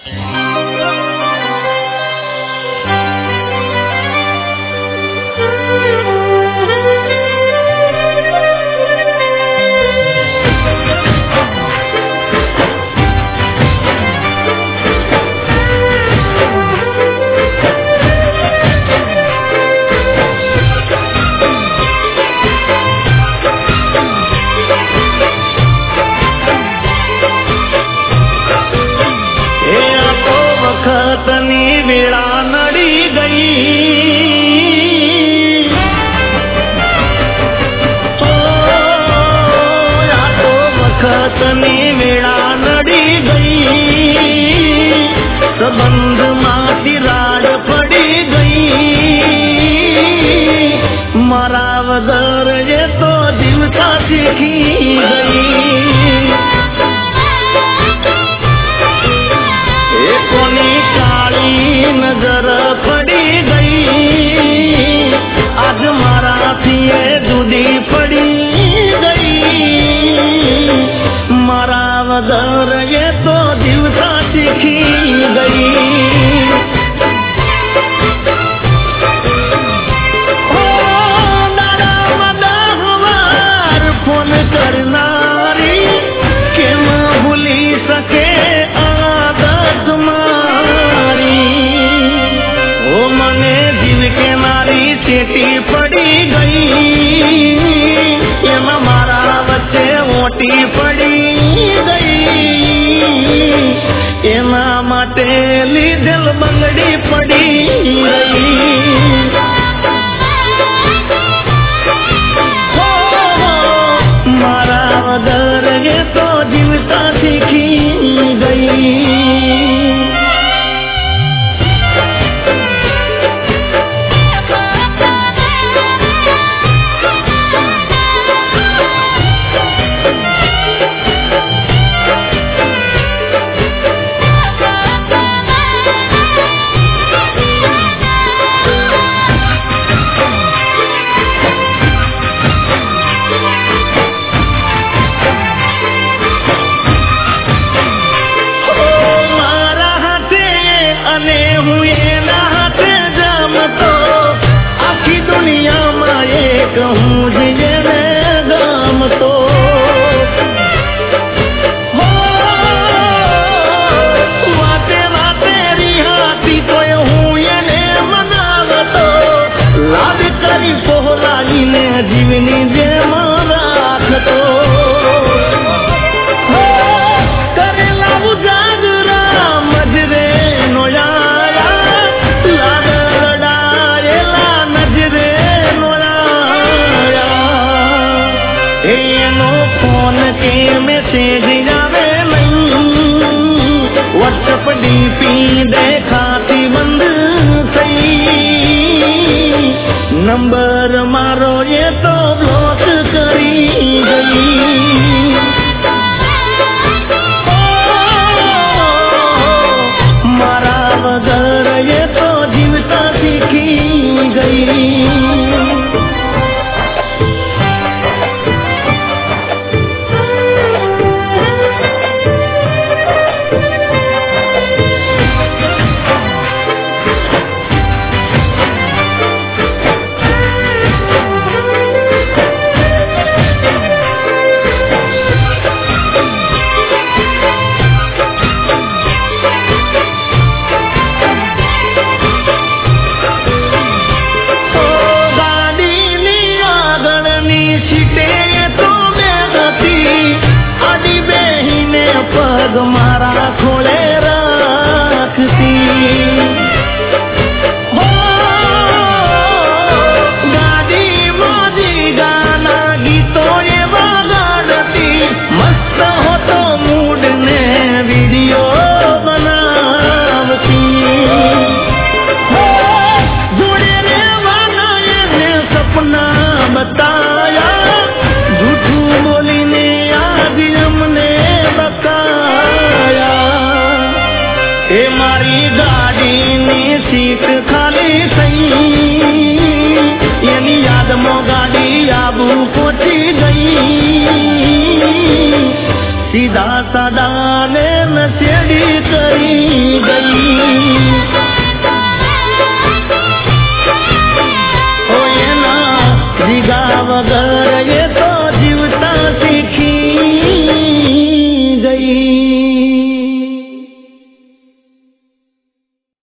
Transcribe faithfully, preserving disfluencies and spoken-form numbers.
संबंध माटी राड पड़ी गई, मारा वगर ये तो दिवसा सीखी गई। कोनी काली नजर पड़ी गई, आज मारा थी दूधी पड़ी गई, मारा वगर ये तो दिवसा सीखी गई। ओ दादा मदा हमार फोन करनारी केम भूली सके आदत मारी। ओ मने जीव के नारी चेटी पड़ी गई, एम मारा बच्चे मोटी पड़ी गई, एना माटे लीधल बंगड़ी पड़ी गई। मारा वगर ये तो जीवता सीखी गई। कहूँ जिये में गाम तो हो वाते वाते रिहाती तो हूँ ये ने मनाव तो लाद करी पोहलाई ने जीवनी जे माराख तो करेला उजागरा मजरे नोयाया लाद लड़ाएला नजरे फोन के मैसेज जावे नहीं, व्हाट्सएप डीपी देखाती बंद सही, नंबर मारो ये तो ब्लॉक करी गई। मारा वगर ये तो जीवता सीखी गई। पग मारा खोले रखती हो, गाड़ी मोजी गाना गीतों ये बगाड़ती, मस्त हो तो मूड ने वीडियो बनावती हो, जुड़े रे वाला ये सपना बताया, झूठू बोली ने आज हमने बताया। ए मारी गाड़ी नी सीट खाली सही, यानी याद मो गाड़ी आबू पहुंची गई, सीधा सादा ने नशेड़ी करी મગર એક